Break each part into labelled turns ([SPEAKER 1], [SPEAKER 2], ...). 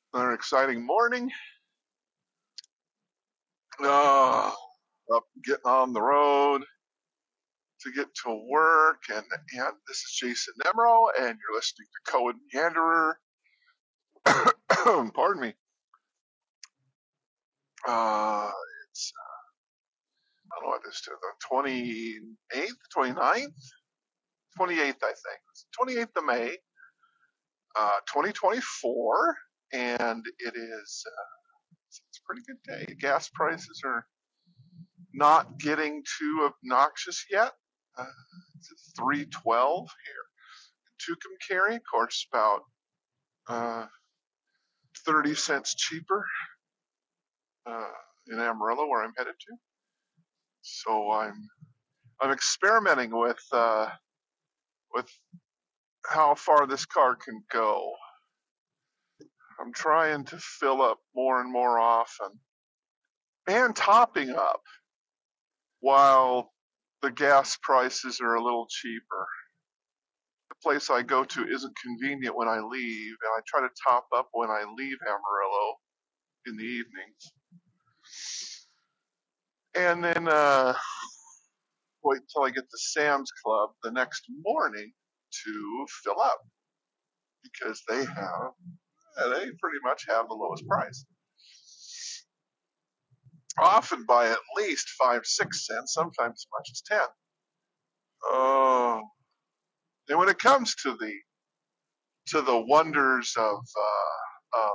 [SPEAKER 1] Another exciting morning. Uh, Up getting on the road to get to work, and this is Jason Nemro, and you're listening to Cohen Meanderer. Pardon me. Uh, it's I don't know what this is. The 28th, 29th, 28th, I think. It's 28th of May, 2024, and it is. It's a pretty good day. Gas prices are not getting too obnoxious yet. Uh, it's 312 Tucumcari, of course, about uh, 30 cents cheaper uh, in Amarillo, where I'm headed to. So I'm experimenting with how far this car can go. I'm trying to fill up more and more often, and topping up while the gas prices are a little cheaper. The place I go to isn't convenient when I leave, and I try to top up when I leave Amarillo in the evenings. And then wait until I get to Sam's Club the next morning to fill up because they pretty much have the lowest price. Often by at least 5, 6 cents, sometimes as much as 10. Oh, and when it comes to the wonders of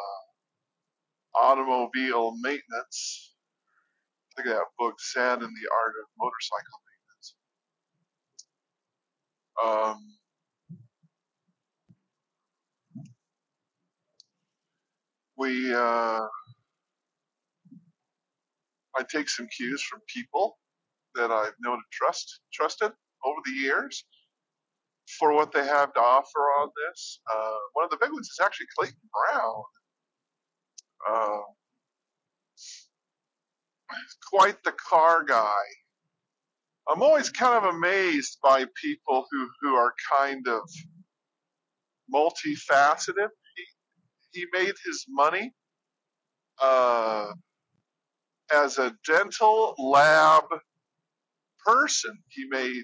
[SPEAKER 1] automobile maintenance, I think that book, Sand and the Art of Motorcycle Maintenance. We I take some cues from people that I've known and trusted over the years for what they have to offer on this. One of the big ones is actually Clayton Brown. Uh, Quite the car guy. I'm always kind of amazed by people who are kind of multifaceted. He made his money uh, as a dental lab person. He made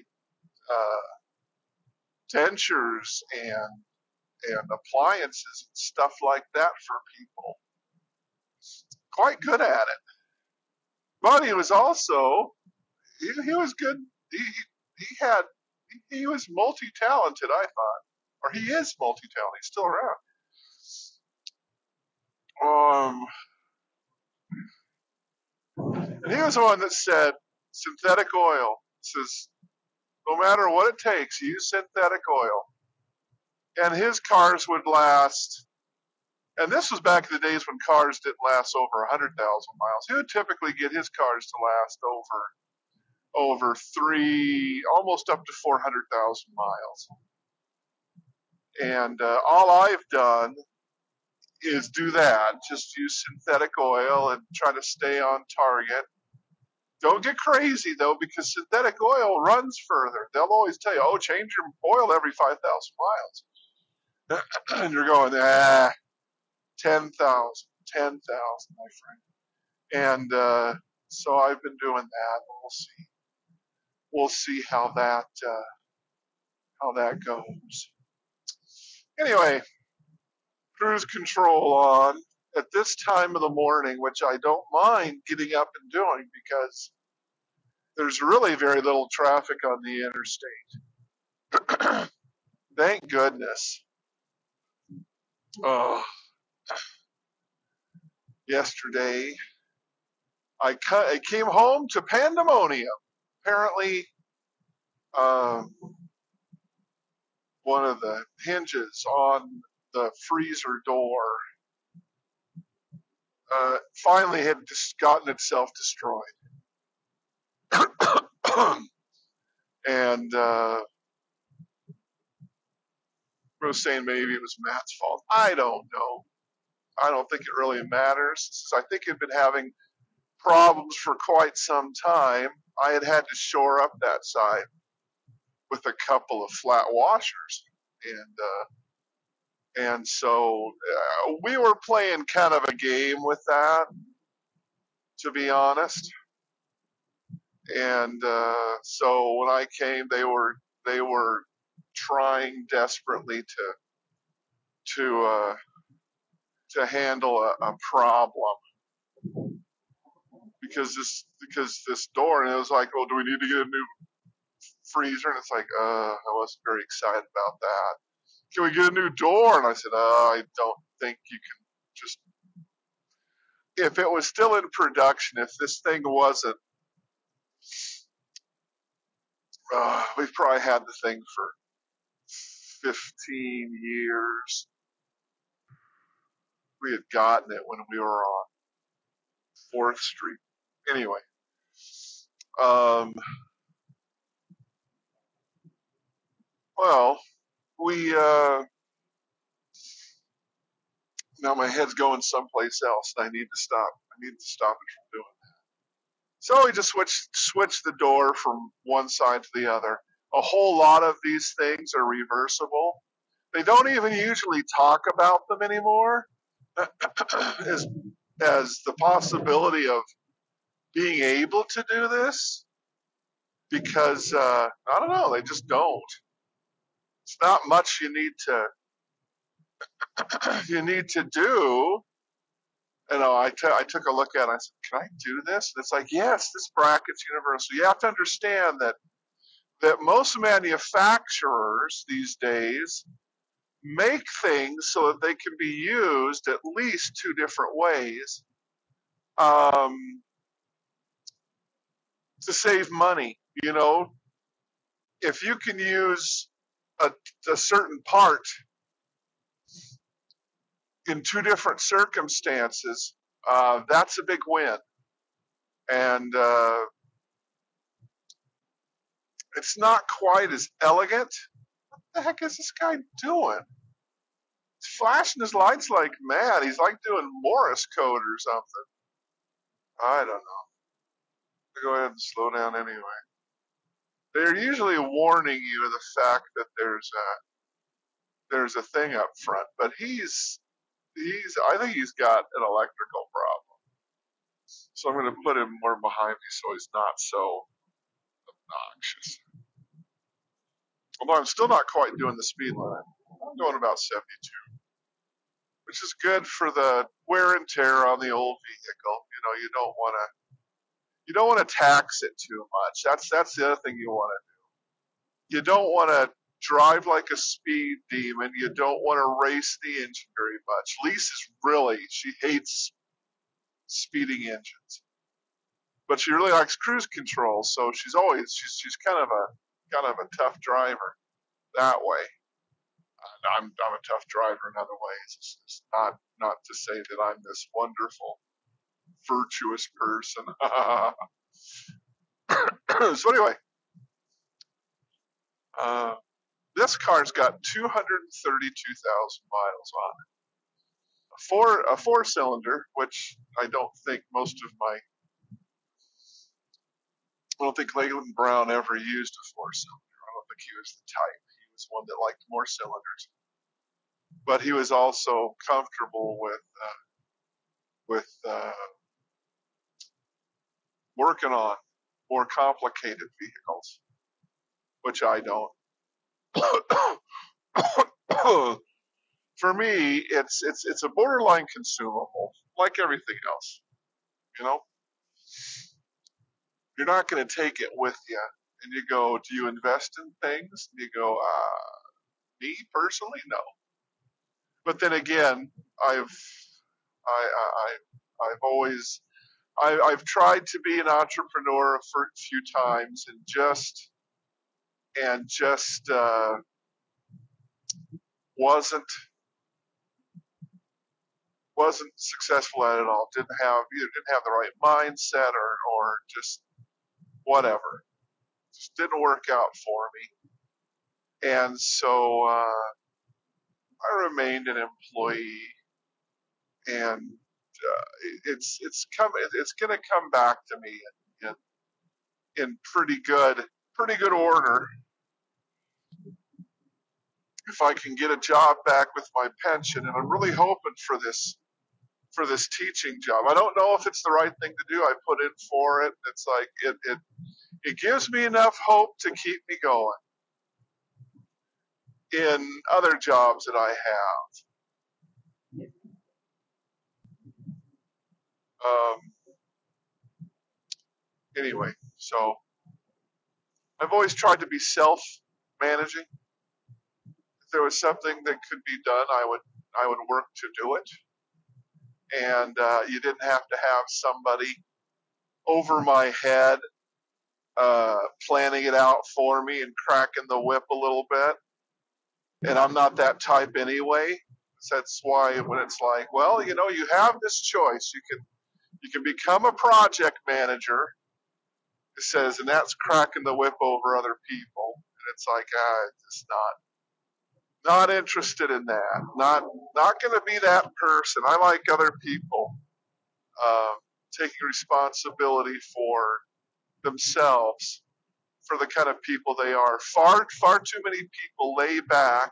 [SPEAKER 1] dentures and appliances and stuff like that for people. Quite good at it. But he was also he was good. He had he was multi-talented. I thought, or he is multi-talented. He's still around. And he was the one that said synthetic oil. Says no matter what it takes, use synthetic oil. And his cars would last. And this was back in the days when cars didn't last over 100,000 miles. He would typically get his cars to last over almost up to 400,000 miles. And all I've done is do that. Just use synthetic oil and try to stay on target. Don't get crazy though, because synthetic oil runs further. They'll always tell you, "Oh, change your oil every 5,000 miles," and you're going, 10,000, 10,000, my friend. And so I've been doing that. We'll see how that goes. Anyway, cruise control on at this time of the morning, which I don't mind getting up and doing because there's really very little traffic on the interstate. Thank goodness. Oh, yesterday I came home to pandemonium. Apparently, um, one of the hinges on the freezer door finally had just gotten itself destroyed. And I was saying maybe it was Matt's fault. I don't know. I don't think it really matters. I think it had been having problems for quite some time. I had to shore up that side with a couple of flat washers. And And so we were playing kind of a game with that, to be honest. And so when I came, they were trying desperately to to handle a problem because this door, and it was like, oh, do we need to get a new freezer? And it's like, I wasn't very excited about that. Can we get a new door? And I said, I don't think you can just. If it was still in production, if this thing wasn't, we've probably had the thing for 15 years. We had gotten it when we were on 4th Street. Anyway, um, well, we, now my head's going someplace else and I need to stop. I need to stop it from doing it. So we just switched the door from one side to the other. A whole lot of these things are reversible. They don't even usually talk about them anymore as, as the possibility of being able to do this because I don't know, they just don't. It's not much you need to do. I took a look at it. I said, "Can I do this?" And it's like, yes, this bracket's universal. You have to understand that most manufacturers these days make things so that they can be used at least two different ways to save money. You know, if you can use a, a certain part in two different circumstances, that's a big win. And it's not quite as elegant. What the heck is this guy doing? He's flashing his lights like mad. He's like doing Morse code or something. I don't know. I'll go ahead and slow down anyway. They're usually warning you of the fact that there's a thing up front, but he's I think he's got an electrical problem. So I'm going to put him more behind me so he's not so obnoxious. Although I'm still not quite doing the speed limit. I'm going about 72, which is good for the wear and tear on the old vehicle. You know, you don't want to tax it too much. That's the other thing you want to. You don't want to drive like a speed demon. You don't want to race the engine very much. She hates speeding engines, but she really likes cruise control. So she's kind of a tough driver that way. I'm a tough driver in other ways. It's not to say that I'm this wonderful, virtuous person. So anyway, uh, this car's got 232,000 miles on it. A four cylinder, which I don't think Leland Brown ever used a four cylinder. I don't think he was the type. He was one that liked more cylinders, but he was also comfortable with working on more complicated vehicles, which I don't. For me, it's a borderline consumable, like everything else. You know, you're not going to take it with you, and you go, "Do you invest in things?" And you go, "Me personally, no." But then again, I've always I've tried to be an entrepreneur for a few times, and just wasn't wasn't successful at it all. Didn't have the right mindset or just whatever. Just didn't work out for me, and so I remained an employee, and it's going to come back to me in pretty good order if I can get a job back with my pension, and I'm really hoping for this teaching job. I don't know if it's the right thing to do. I put in for it. It's like it gives me enough hope to keep me going in other jobs that I have. Anyway, so I've always tried to be self-managing. If there was something that could be done, I would work to do it, and you didn't have to have somebody over my head planning it out for me and cracking the whip a little bit. And I'm not that type anyway. So that's why when it's like, well, you have this choice. You can become a project manager. It says, and that's cracking the whip over other people. And it's like, it's not interested in that. Not going to be that person. I like other people um, taking responsibility for themselves, for the kind of people they are. Far too many people lay back,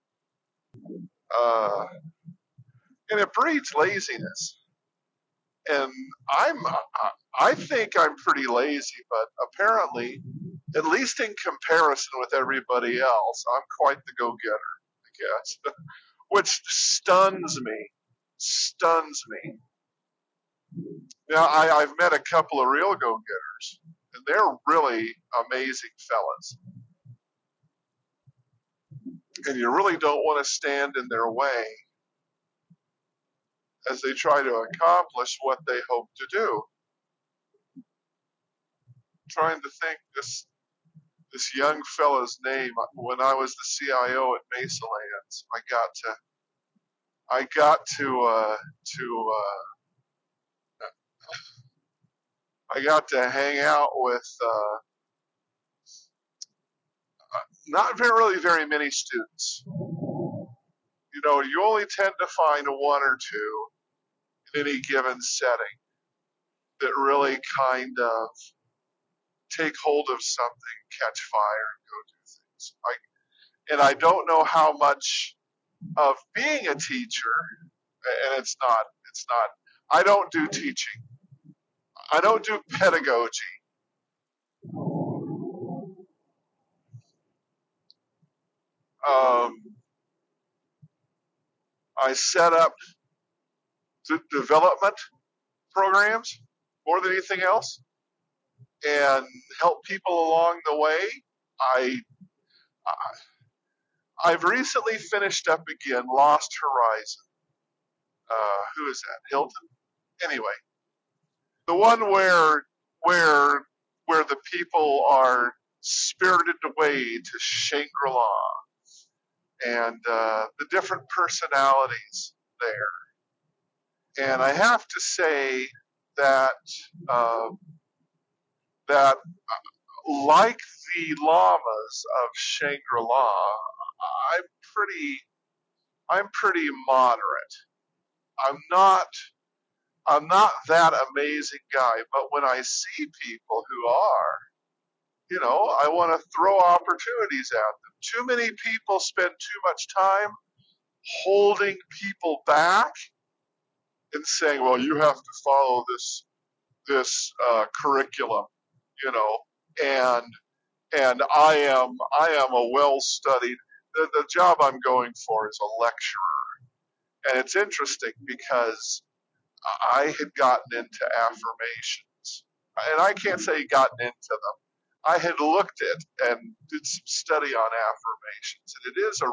[SPEAKER 1] uh, and it breeds laziness. And I think I'm pretty lazy, but apparently, at least in comparison with everybody else, I'm quite the go-getter, I guess, which stuns me. Stuns me. Now, I've met a couple of real go-getters, and they're really amazing fellas. And you really don't want to stand in their way as they try to accomplish what they hope to do. I'm trying to think this young fella's name when I was the CIO at Mesa Lands. I got to hang out with not very many students. You only tend to find one or two in any given setting that really kind of take hold of something, catch fire, and go do things. And I don't know how much of being a teacher, and it's not. I don't do teaching. I don't do pedagogy. Um, I set up development programs more than anything else, and help people along the way. I I've recently finished up again Lost Horizon. Who is that? Hilton. Anyway, the one where where the people are spirited away to Shangri-La, and the different personalities there. And I have to say that uh, that like the llamas of Shangri-La, I'm pretty I'm pretty moderate. I'm not I'm not that amazing guy, but when I see people who are, I want to throw opportunities at them. Too many people spend too much time holding people back and saying, "Well, you have to follow this curriculum," you know, and I am a well studied. The job I'm going for is a lecturer, and it's interesting because I had gotten into affirmations, and I can't say gotten into them. I had looked at and did some study on affirmations, and it is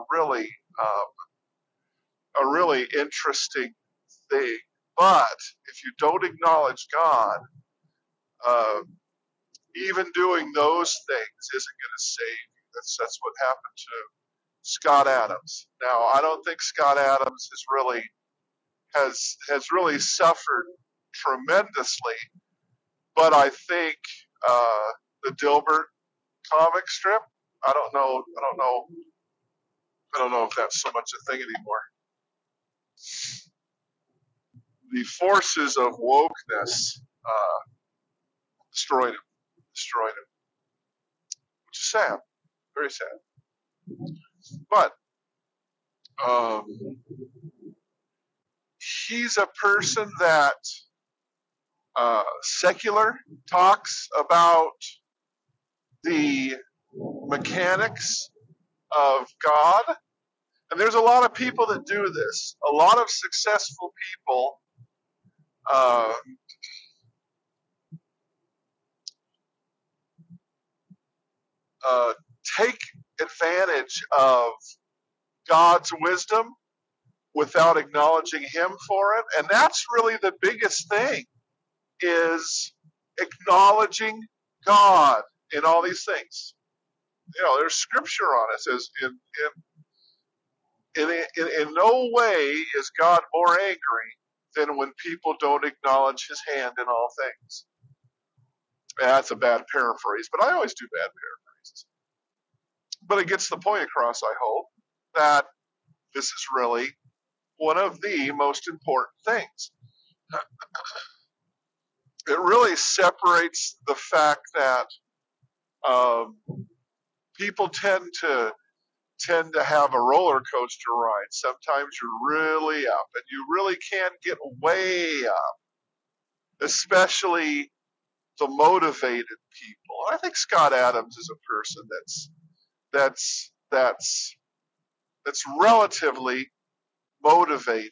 [SPEAKER 1] a really interesting thing. But if you don't acknowledge God, uh, even doing those things isn't going to save you. That's what happened to Scott Adams. Now, I don't think Scott Adams has really suffered tremendously, but I think the Dilbert comic strip. I don't know. I don't know if that's so much a thing anymore. The forces of wokeness destroyed him. Destroyed him, which is sad. Very sad. But Um, he's a person that secular talks about the mechanics of God. And there's a lot of people that do this. A lot of successful people uh, uh, take advantage of God's wisdom without acknowledging Him for it. And that's really the biggest thing, is acknowledging God in all these things. There's scripture on it. It says, in no way is God more angry than when people don't acknowledge His hand in all things. That's a bad paraphrase, but I always do bad paraphrases. But it gets the point across, I hope, that this is really one of the most important things. It really separates the fact that um, people tend to have a roller coaster ride. Sometimes you're really up, and you really can get way up, especially the motivated people. I think Scott Adams is a person that's relatively motivated.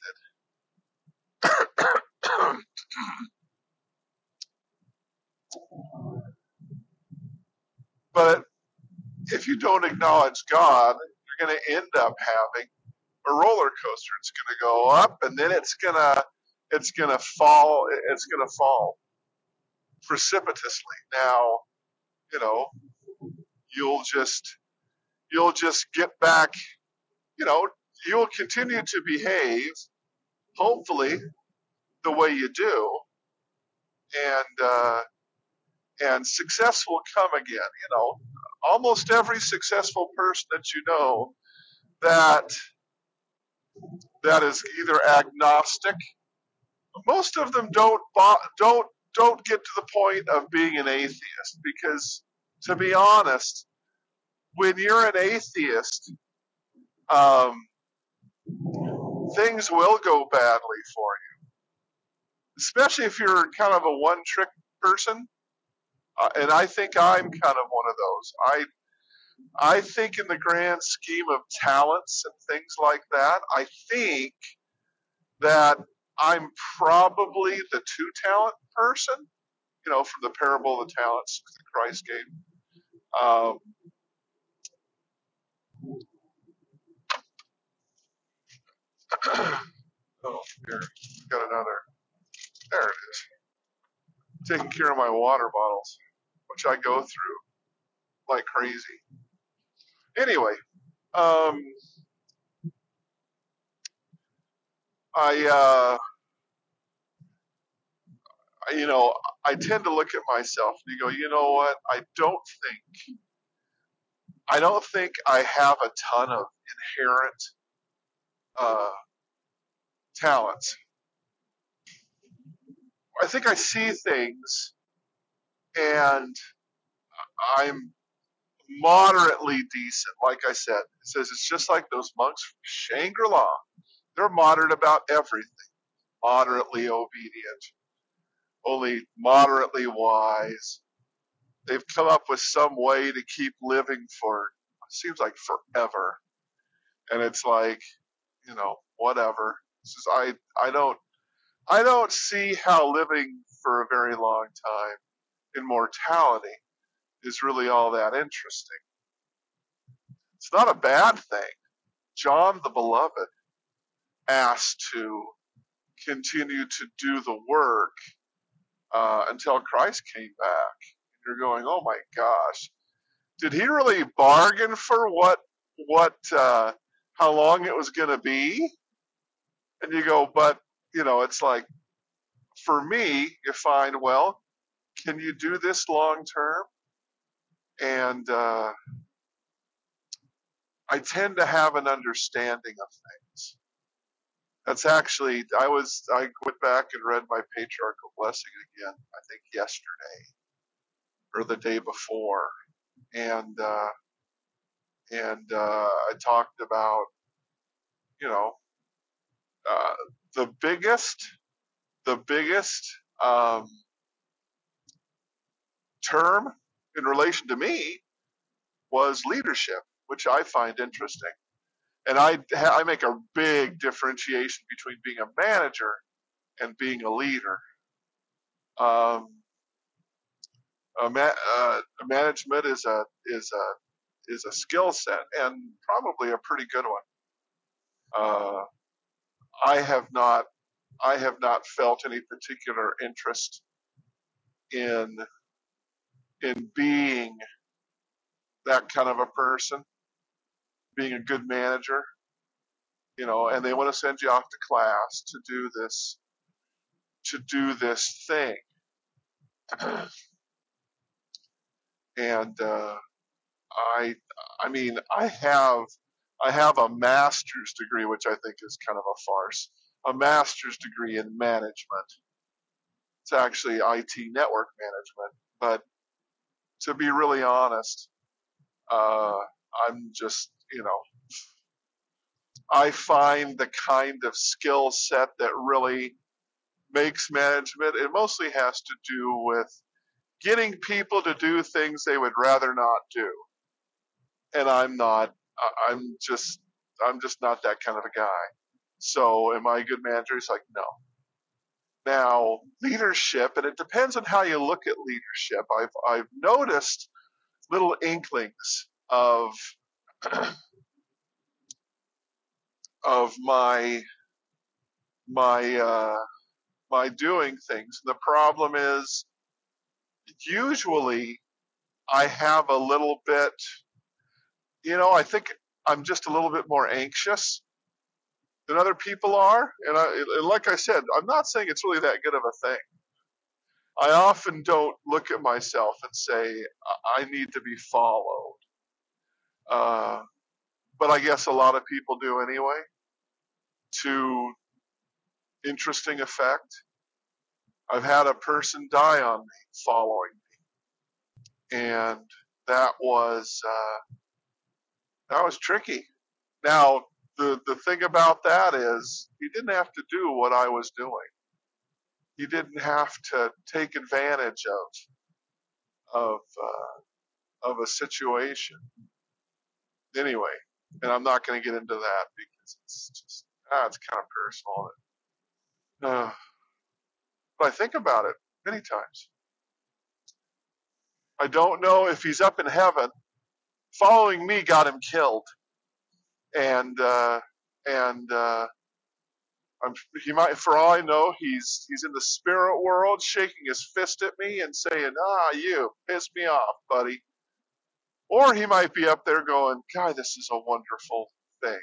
[SPEAKER 1] But if you don't acknowledge God, you're going to end up having a roller coaster. It's going to go up, and then it's going to fall. It's going to fall precipitously. Now, you know, you'll just you'll just get back. You know, you'll continue to behave, hopefully, the way you do, and and success will come again. Almost every successful person that you know that is either agnostic. Most of them don't get to the point of being an atheist, because, to be honest, when you're an atheist, um, things will go badly for you, especially if you're kind of a one-trick person. And I think I'm kind of one of those. I think in the grand scheme of talents and things like that, I think that I'm probably the two-talent person. From the parable of the talents that Christ gave. Um, oh, here, got another. There it is. Taking care of my water bottles, which I go through like crazy. Anyway, um, I, you know, I tend to look at myself and you go, you know what? I don't think I have a ton of inherent uh, talents. I think I see things and I'm moderately decent. Like I said, it says it's just like those monks from Shangri-La. They're moderate about everything. Moderately obedient, only moderately wise. They've come up with some way to keep living for, it seems like, forever. And it's like, whatever. It's just, I don't see how living for a very long time in mortality is really all that interesting. It's not a bad thing. John the Beloved asked to continue to do the work until Christ came back. You're going, oh my gosh, did he really bargain for how long it was going to be? And you go, but it's like, for me, you find, well, can you do this long term? And I tend to have an understanding of things. That's actually, I went back and read my patriarchal blessing again, I think yesterday or the day before, and I talked about you know, uh, the biggest um, term in relation to me was leadership, which I find interesting. And I make a big differentiation between being a manager and being a leader. Um, management is a skill set and probably a pretty good one. I have not I have not felt any particular interest in being that kind of a person, being a good manager, and they want to send you off to class to do this thing, and I I mean I have a master's degree, which I think is kind of a farce. A master's degree in management. It's actually IT network management, but to be really honest, uh, I'm just I find the kind of skill set that really makes management. It mostly has to do with getting people to do things they would rather not do, and I'm not. I'm just. I'm just not that kind of a guy. So, am I a good manager? It's like no. Now, leadership, and it depends on how you look at leadership. I've noticed little inklings of my my doing things. The problem is usually I have a little bit, I think I'm just a little bit more anxious than other people are. And like I said, I'm not saying it's really that good of a thing. I often don't look at myself and say, I need to be followed. Uh, but I guess a lot of people do anyway, to interesting effect. I've had a person die on me following me, and that was that was tricky. Now, the thing about that is he didn't have to do what I was doing. He didn't have to take advantage of a situation anyway. And I'm not going to get into that because it's just it's kind of personal. But I think about it many times. I don't know if he's up in heaven. Following me got him killed, and he might, for all I know, he's in the spirit world, shaking his fist at me and saying, "Ah, you pissed me off, buddy." Or he might be up there going, "God, this is a wonderful thing."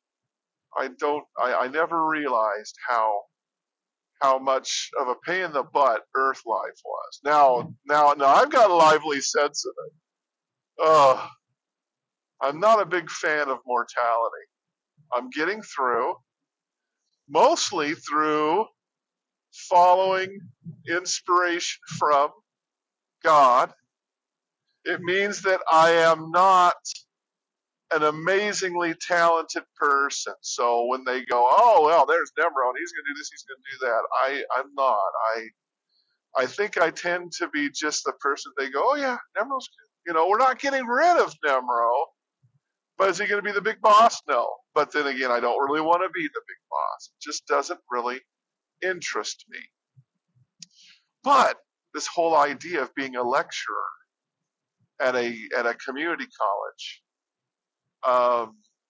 [SPEAKER 1] I never realized how much of a pain in the butt Earth life was. Now, I've got a lively sense of it. Oh, I'm not a big fan of mortality. I'm getting through, mostly through following inspiration from God. It means that I am not an amazingly talented person. So when they go, "Oh well, there's Nemro, and he's going to do this, he's going to do that," I'm not. I think I tend to be just the person they go, "Oh yeah, Nemro's good." We're not getting rid of Nemro, but is he going to be the big boss? No. But then again, I don't really want to be the big boss. It just doesn't really interest me. But this whole idea of being a lecturer at a community college,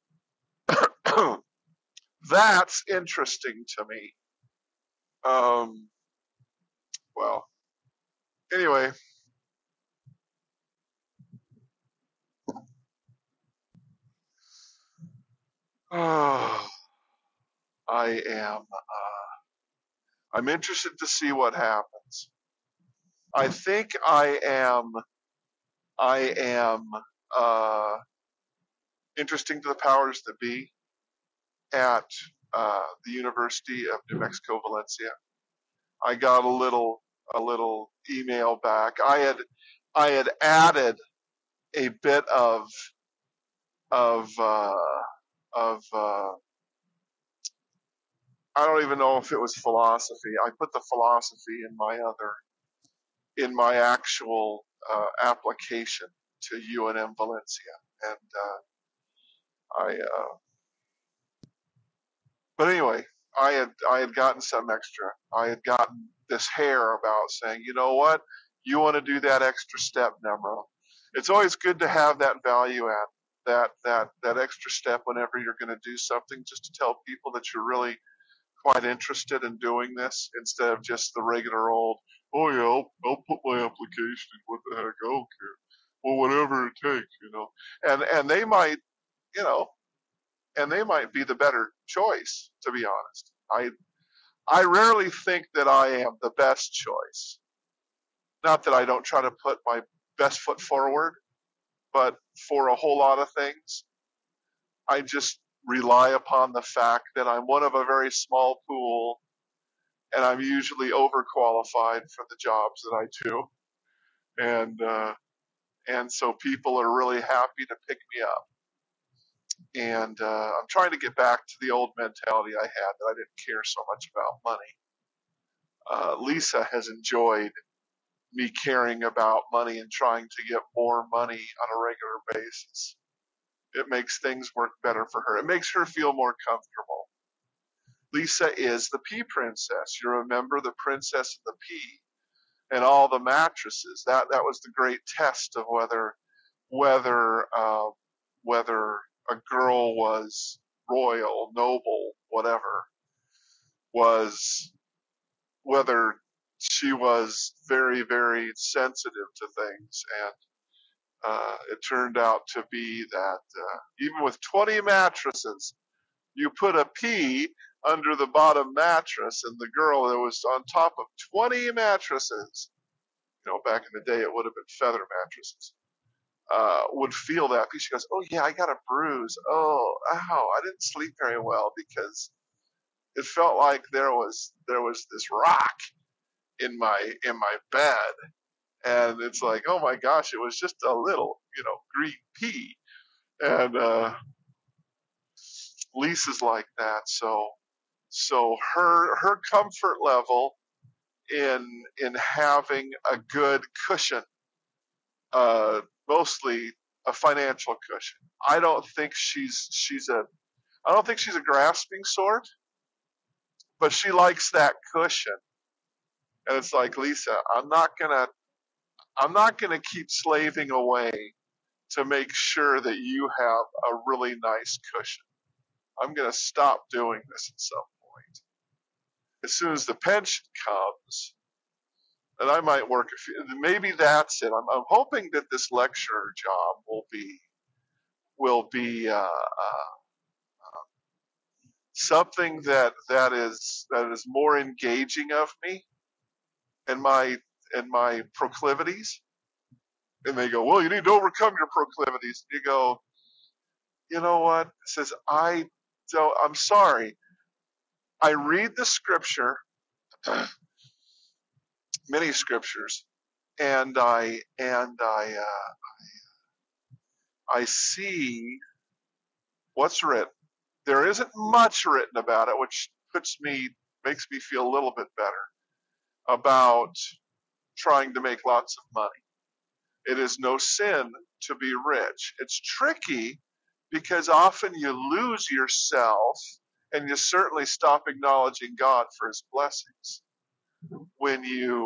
[SPEAKER 1] that's interesting to me. Um, well, anyway, I am. I'm interested to see what happens. I think I am. I am interesting to the powers that be at the University of New Mexico, Valencia. I got a little email back. I had added a bit of of I don't even know if it was philosophy. I put the philosophy in my actual application to UNM Valencia, and but anyway, I had gotten some extra. I had gotten this hair about saying, you know what, you want to do that extra step, Nemro. It's always good to have that value add, that extra step whenever you're going to do something, just to tell people that you're really quite interested in doing this instead of just the regular old, oh yeah, I'll put my application in. What the heck, I don't care. Well, whatever it takes, you know. And they might, you know, and they might be the better choice, to be honest. I rarely think that I am the best choice. Not that I don't try to put my best foot forward, but for a whole lot of things, I just rely upon the fact that I'm one of a very small pool, and I'm usually overqualified for the jobs that I do, and so people are really happy to pick me up. And I'm trying to get back to the old mentality I had, that I didn't care so much about money. Lisa has enjoyed me caring about money and trying to get more money on a regular basis. It makes things work better for her. It makes her feel more comfortable. Lisa is the pea princess. You remember the princess and the pea and all the mattresses. That was the great test of whether whether a girl was royal, noble, whatever, was whether she was very, very sensitive to things. And it turned out to be that even with 20 mattresses, you put a pea under the bottom mattress, and the girl that was on top of 20 mattresses, you know, back in the day, it would have been feather mattresses, would feel that pea. She goes, "Oh yeah, I got a bruise. Oh, ow, I didn't sleep very well because it felt like there was this rock in my bed." And it's like, oh my gosh, it was just a little, you know, green pea. And Lisa's like that. So her comfort level in having a good cushion, mostly a financial cushion. I don't think she's a grasping sort, but she likes that cushion. And it's like, Lisa, I'm not gonna keep slaving away to make sure that you have a really nice cushion. I'm going to stop doing this at some point. As soon as the pension comes, and I might work a few, maybe that's it. I'm hoping that this lecturer job will be something that is more engaging of me and my proclivities. And they go, well, you need to overcome your proclivities. And you go, you know what? It says, I'm sorry. I read the scripture, many scriptures, and I see what's written. There isn't much written about it, which makes me feel a little bit better about trying to make lots of money. It is no sin to be rich. It's tricky because often you lose yourself, and you certainly stop acknowledging God for His blessings when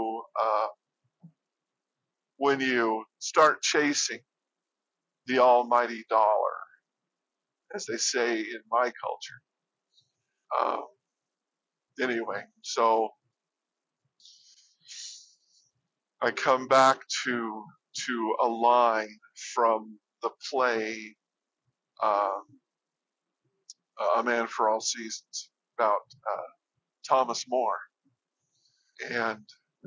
[SPEAKER 1] you start chasing the almighty dollar, as they say in my culture. Anyway, so I come back to a line from the play um, "A Man for All Seasons" about Thomas More, and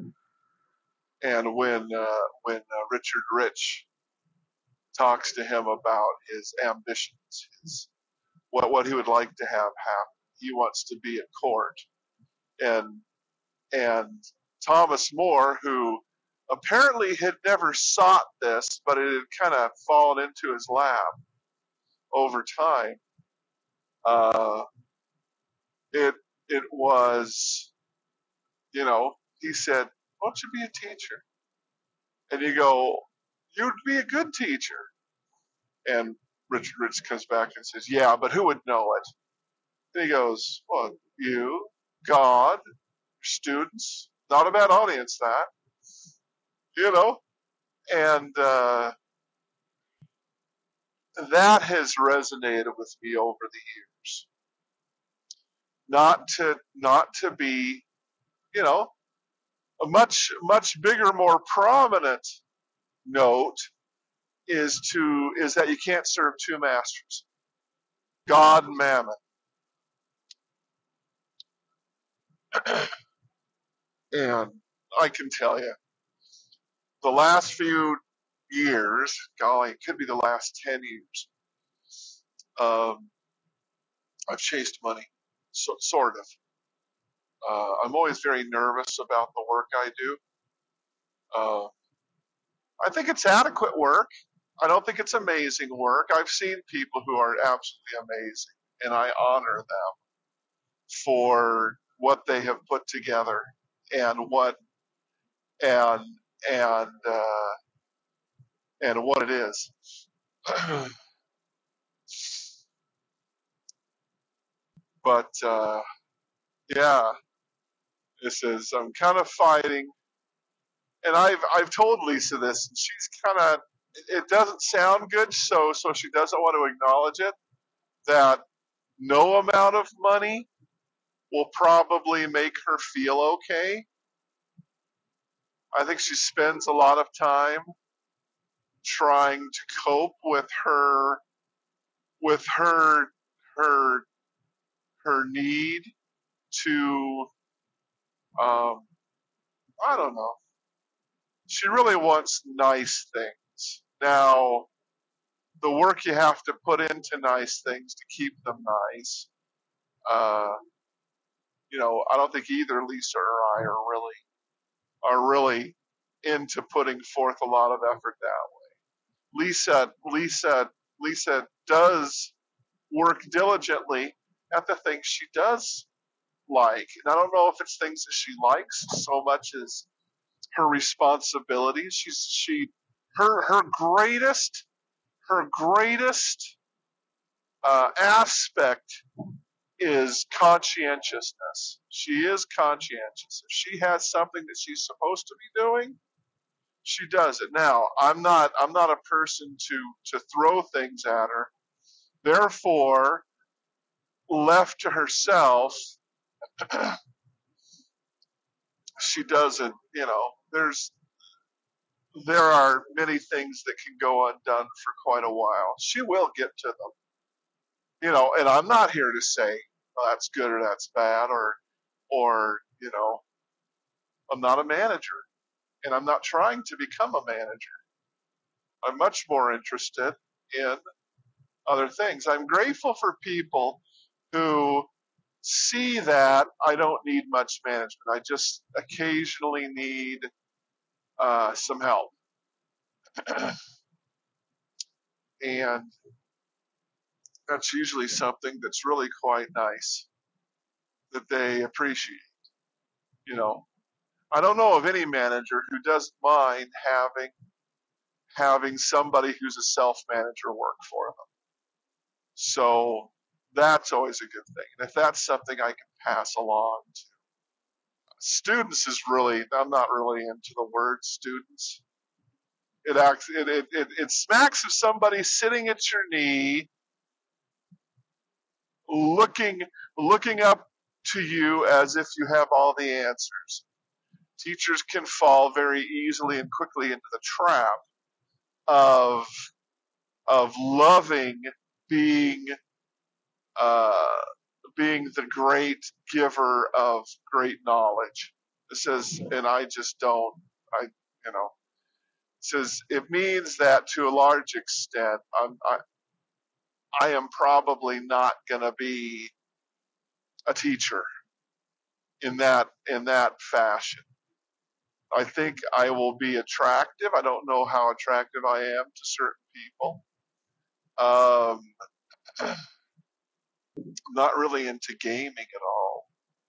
[SPEAKER 1] when Richard Rich talks to him about his ambitions, what he would like to have happen. He wants to be at court, and and Thomas More, who apparently had never sought this, but it had kind of fallen into his lap over time. Uh, it it was, you know, he said, "Why don't you be a teacher?" And you go, "You'd be a good teacher." And Rich comes back and says, "Yeah, but who would know it?" And he goes, "Well, you, God, students, not a bad audience, that, you know." And that has resonated with me over the years. Not to be, you know, a much bigger, more prominent note is that you can't serve two masters, God and Mammon. And I can tell you, the last few years, golly, it could be the last 10 years, um, I've chased money, sort of. I'm always very nervous about the work I do. Uh, I think it's adequate work. I don't think it's amazing work. I've seen people who are absolutely amazing, and I honor them for what they have put together and what and and and what it is. But yeah, this is I'm kind of fighting, and I've told Lisa this, and she's kind of it doesn't sound good, so she doesn't want to acknowledge it. That no amount of money will probably make her feel okay. I think she spends a lot of time trying to cope with her her need to um I don't know. She really wants nice things. Now, the work you have to put into nice things to keep them nice, uh, I don't think either Lisa or I are really into putting forth a lot of effort that way. Lisa does work diligently at the things she does like. And I don't know if it's things that she likes so much as her responsibilities. Her greatest aspect is conscientiousness. She is conscientious. If she has something that she's supposed to be doing, she does it. Now, I'm not a person to throw things at her. Therefore, left to herself, she doesn't. There are many things that can go undone for quite a while. She will get to them. And I'm not here to say, "Oh, that's good or that's bad," or I'm not a manager, and I'm not trying to become a manager. I'm much more interested in other things. I'm grateful for people who see that I don't need much management. I just occasionally need some help, and that's usually something that's really quite nice that they appreciate. You know, I don't know of any manager who doesn't mind having somebody who's a self manager work for them. So that's always a good thing. And if that's something I can pass along to students, is really, I'm not really into the word students. It smacks of somebody sitting at your knee, looking looking up to you as if you have all the answers. Teachers can fall very easily and quickly into the trap of loving being uh, being the great giver of great knowledge. It says, and I just don't. I you know it says it means that to a large extent, I am probably not going to be a teacher in that fashion. I think I will be attractive. I don't know how attractive I am to certain people. Um, not really into gaming at all.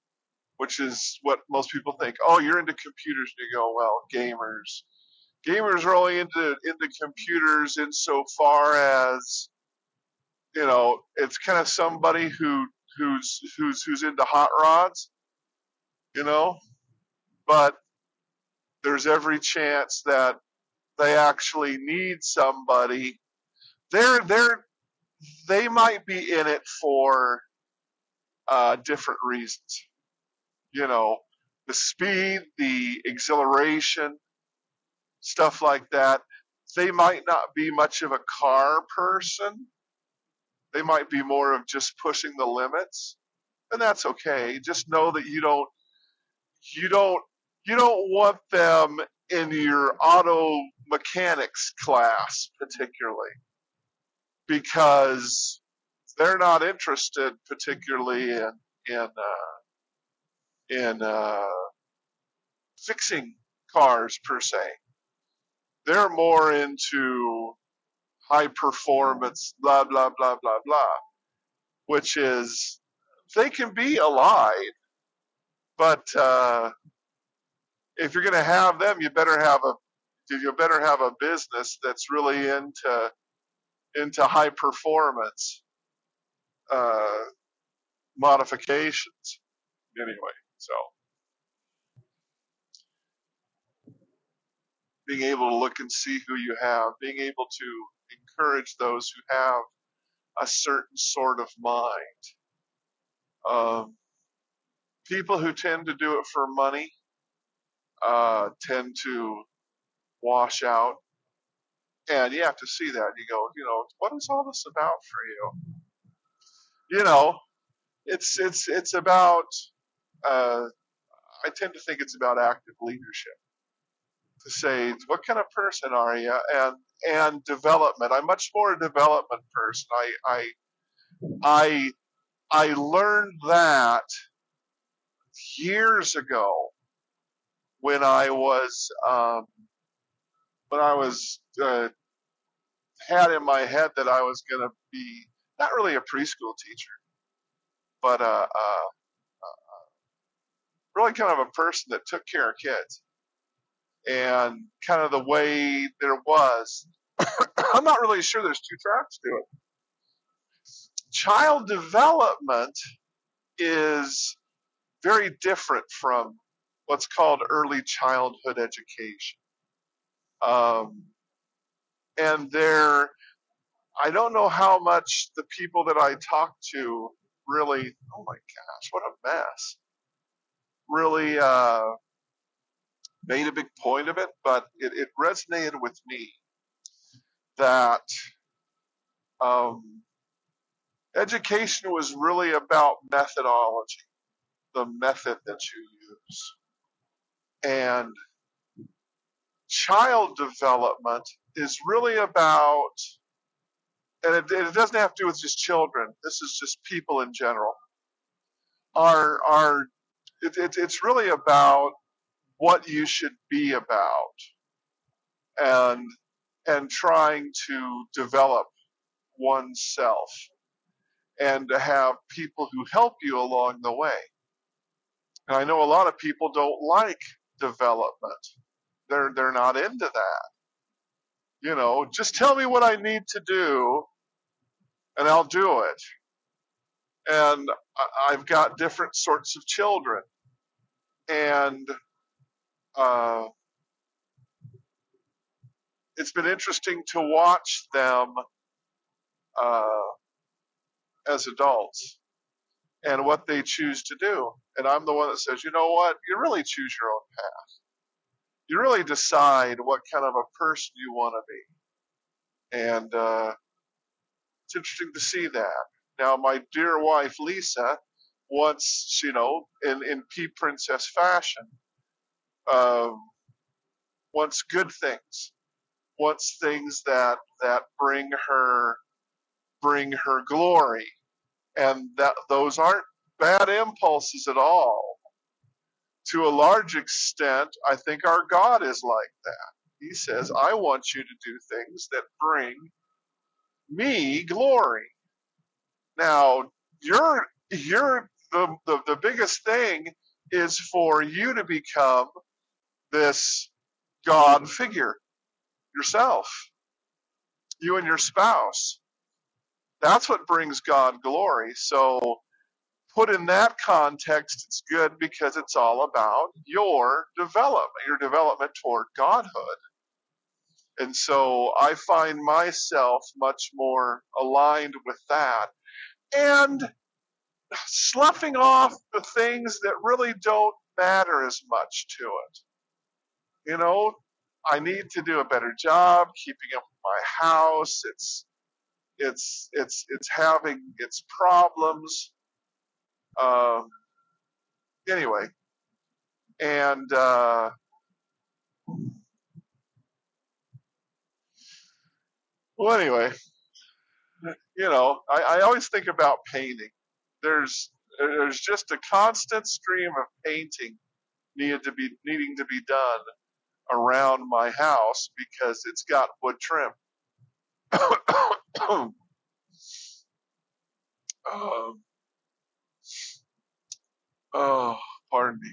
[SPEAKER 1] which is what most people think. Oh, you're into computers. And you go, well, gamers. Gamers are only into computers insofar as, it's kind of somebody who's into hot rods, you know, but there's every chance that they actually need somebody. They're they might be in it for different reasons. You know, the speed, the exhilaration, stuff like that. They might not be much of a car person. They might be more of just pushing the limits, and that's okay. Just know that you don't you don't want them in your auto mechanics class particularly, because they're not interested particularly in fixing cars per se. They're more into high performance, blah blah blah blah blah, which is, they can be allied, but if you're going to have them, you better have a business that's really into high performance uh, modifications. Anyway, so being able to look and see who you have, being able to encourage those who have a certain sort of mind. People who tend to do it for money tend to wash out, and you have to see that. You go, what is all this about for you? You know, it's about. Uh, I tend to think it's about active leadership. To say, what kind of person are you, and development. I'm much more a development person. I I learned that years ago when I was had in my head that I was going to be not really a preschool teacher, but really kind of a person that took care of kids, and kind of the way there was. I'm not really sure there's two tracks to it. Child development is very different from what's called early childhood education. Um, and I don't know how much the people that I talk to really, oh my gosh, what a mess, really made a big point of it, but it resonated with me that um, education was really about methodology, the method that you use. And child development is really about, and it doesn't have to do with just children. This is just people in general. Are it's really about what you should be about, and trying to develop oneself, and to have people who help you along the way. And I know a lot of people don't like development. They're not into that. Just tell me what I need to do and I'll do it. And I've got different sorts of children, and uh, it's been interesting to watch them uh, as adults and what they choose to do. And I'm the one that says, you know what? You really choose your own path. You really decide what kind of a person you want to be. And it's interesting to see that. Now, my dear wife, Lisa, wants, in P Princess fashion, um, wants good things, wants things that bring her glory, and that those aren't bad impulses at all. To a large extent, I think our God is like that. He says, I want you to do things that bring me glory. Now, you're the biggest thing is for you to become this God figure yourself, you and your spouse. That's what brings God glory. So put in that context, it's good because it's all about your development toward godhood. And so I find myself much more aligned with that. And sloughing off the things that really don't matter as much to it. You know, I need to do a better job keeping up with my house. It's having its problems. Um, anyway, and well, anyway, I always think about painting. There's just a constant stream of painting needing to be done around my house because it's got wood trim. um, oh, pardon me.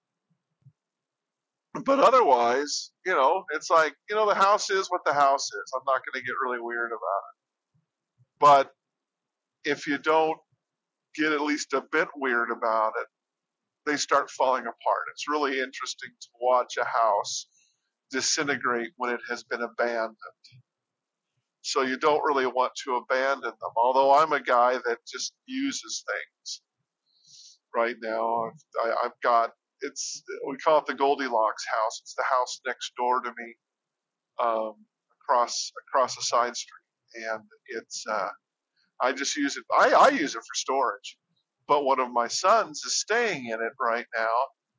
[SPEAKER 1] But otherwise, it's like, the house is what the house is. I'm not going to get really weird about it. But if you don't get at least a bit weird about it, they start falling apart. It's really interesting to watch a house disintegrate when it has been abandoned. So you don't really want to abandon them. Although I'm a guy that just uses things right now. I've got, we call it the Goldilocks house. It's the house next door to me, um, across a side street, and it's I just use it. I use it for storage, but one of my sons is staying in it right now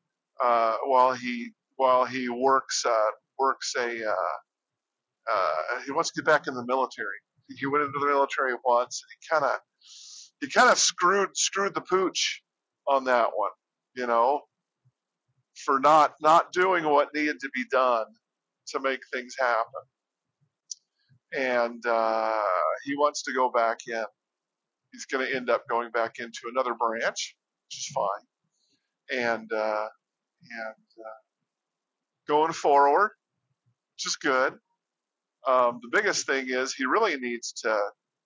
[SPEAKER 1] while he works he wants to get back in the military. He went into the military once, and he kind of screwed the pooch on that one, you know, for not doing what needed to be done to make things happen. And he wants to go back in. He's going to end up going back into another branch, which is fine. And going forward, which is good. The biggest thing is he really needs to.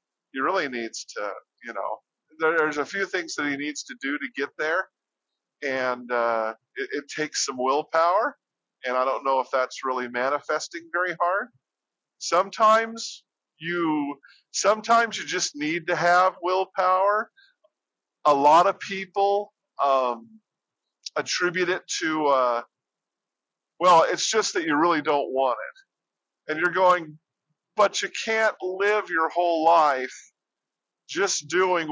[SPEAKER 1] You know, there's a few things that he needs to do to get there, and it takes some willpower. And I don't know if that's really manifesting very hard. Sometimes you sometimes you just need to have willpower. A lot of people attribute it to well, it's just that you really don't want it, and you're going, but you can't live your whole life just doing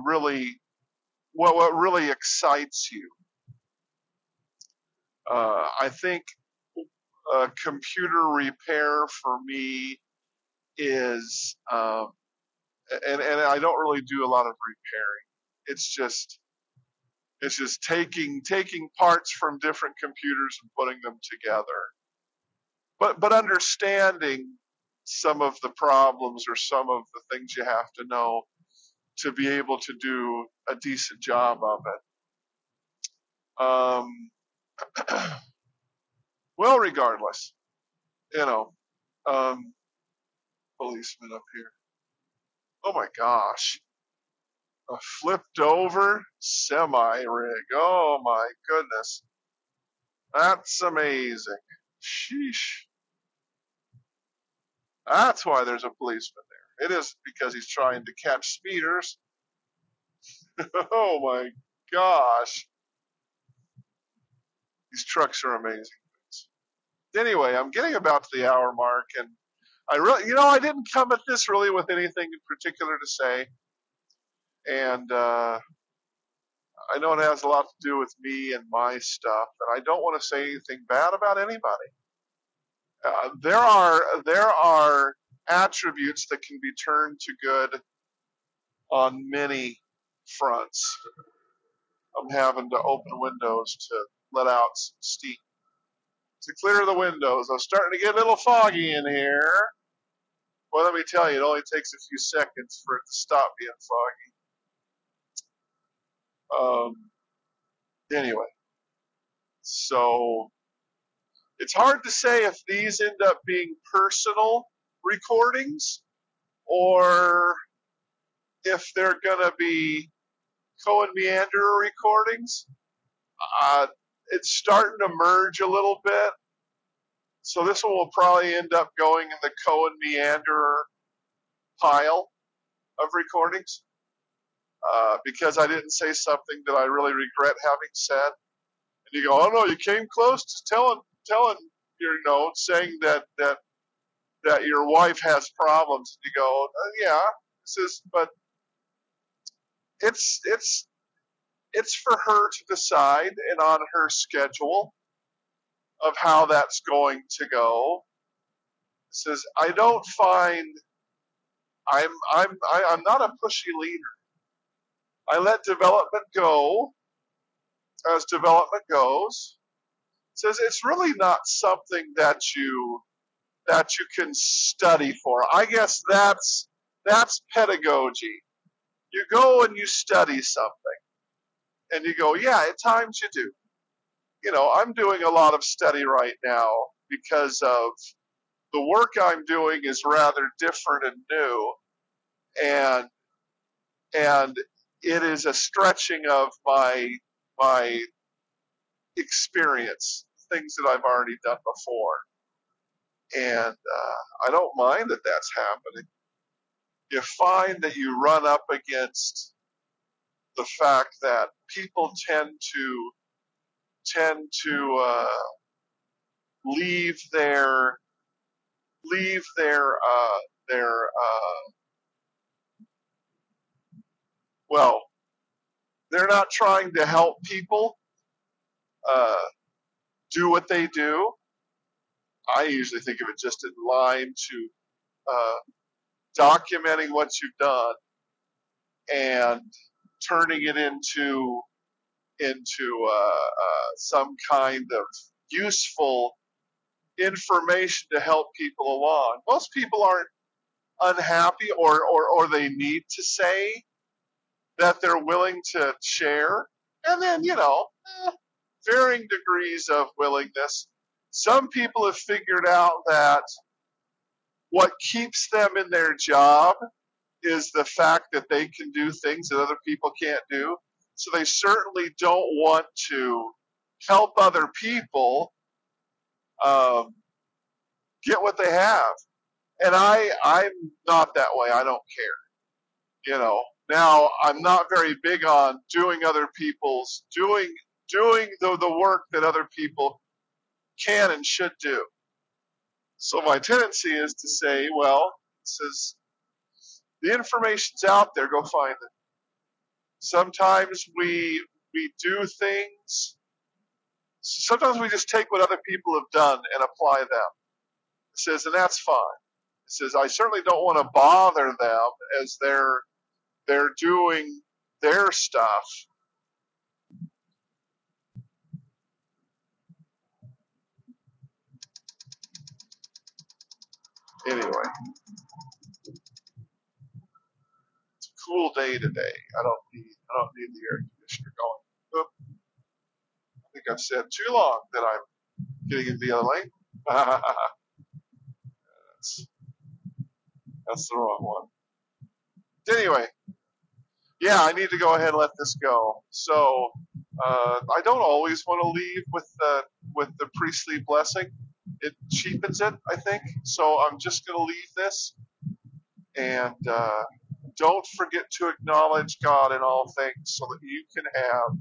[SPEAKER 1] what really excites you. I think computer repair for me is, and I don't really do a lot of repairing. It's just taking parts from different computers and putting them together. But understanding some of the problems or some of the things you have to know to be able to do a decent job of it. Well, regardless, you know, um, policeman up here. Oh my gosh. A flipped over semi rig. Oh my goodness. That's amazing. Sheesh. That's why there's a policeman there. It isn't because he's trying to catch speeders. Oh my gosh. These trucks are amazing. Anyway, I'm getting about to the hour mark, and I didn't come at this really with anything in particular to say. And I know it has a lot to do with me and my stuff, and I don't want to say anything bad about anybody. There are attributes that can be turned to good on many fronts. I'm having to open windows to let out some steam to clear the windows. I'm starting to get a little foggy in here. Well, let me tell you, it only takes a few seconds for it to stop being foggy. Anyway, So it's hard to say if these end up being personal recordings or if they're going to be Cohen Meanderer recordings. Uh, it's starting to merge a little bit. So this one will probably end up going in the Cohen Meanderer pile of recordings because I didn't say something that I really regret having said. And you go, oh no, you came close to telling saying that your wife has problems. And you go, yeah, but it's for her to decide and on her schedule of how that's going to go. It says I don't find I'm not a pushy leader. I let development go as development goes. It says it's really not something that you can study for. I guess that's pedagogy. You go and you study something, and you go, yeah, at times you do. I'm doing a lot of study right now because of the work I'm doing is rather different and new, and and it is a stretching of my experience, things that I've already done before, and I don't mind that that's happening. You find that you run up against the fact that people tend to leave their well, they're not trying to help people uh, do what they do. I usually think of it just in line to uh, documenting what you've done and turning it into some kind of useful information to help people along. Most people aren't unhappy or they need to say that they're willing to share. And then, varying degrees of willingness. Some people have figured out that what keeps them in their job is the fact that they can do things that other people can't do. So they certainly don't want to help other people um, get what they have. And I'm not that way. I don't care. Now I'm not very big on doing other people's doing the work that other people can and should do. So my tendency is to say, well, says the information's out there, go find it. Sometimes we do things. Sometimes we just take what other people have done and apply them. It says, and that's fine. It says, I certainly don't want to bother them as they're doing their stuff. Anyway, it's a cool day today. I don't need the air conditioner going. Oop, I think I've said too long that I'm getting into the other lane. that's, that's the wrong one. Anyway, yeah, I need to go ahead and let this go. So I don't always want to leave with the priestly blessing. It cheapens it, I think. So I'm just going to leave this and don't forget to acknowledge God in all things, so that you can have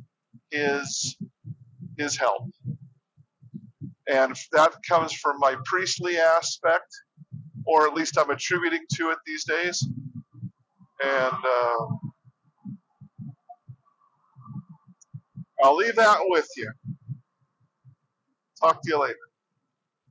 [SPEAKER 1] His help. And that comes from my priestly aspect, or at least I'm attributing to it these days. And I'll leave that with you. Talk to you later.